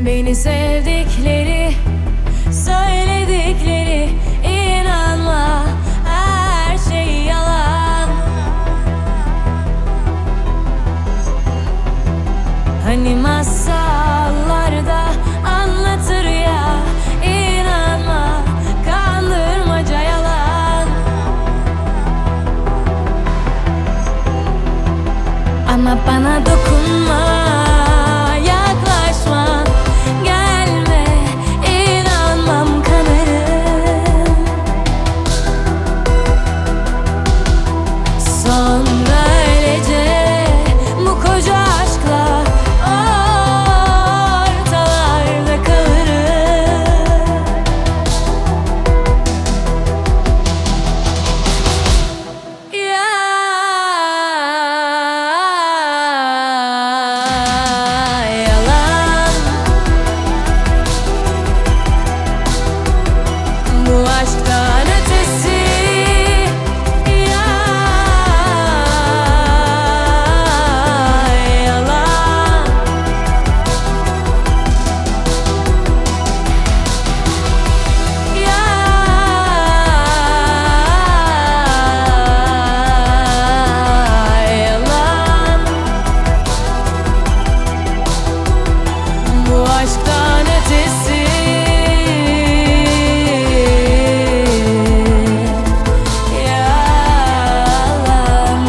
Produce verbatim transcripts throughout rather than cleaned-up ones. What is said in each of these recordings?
Beni sevdikleri, söyledikleri, inanma, her şey yalan. Hani masallarda anlatır ya, inanma, kandırmaca, yalan. Ama bana dokunma, yaklaşma, gelme, inanmam, kanarım. Sonra öylece bu koca aşkla ortalarda kalırım. Ya yalan, bu aşktan ötesi. Ya yalan, ya yalan, bu aşktan ötesi. Yalan.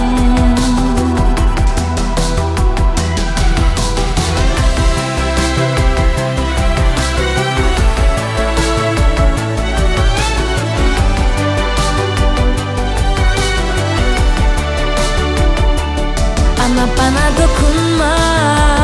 Ama bana dokunma,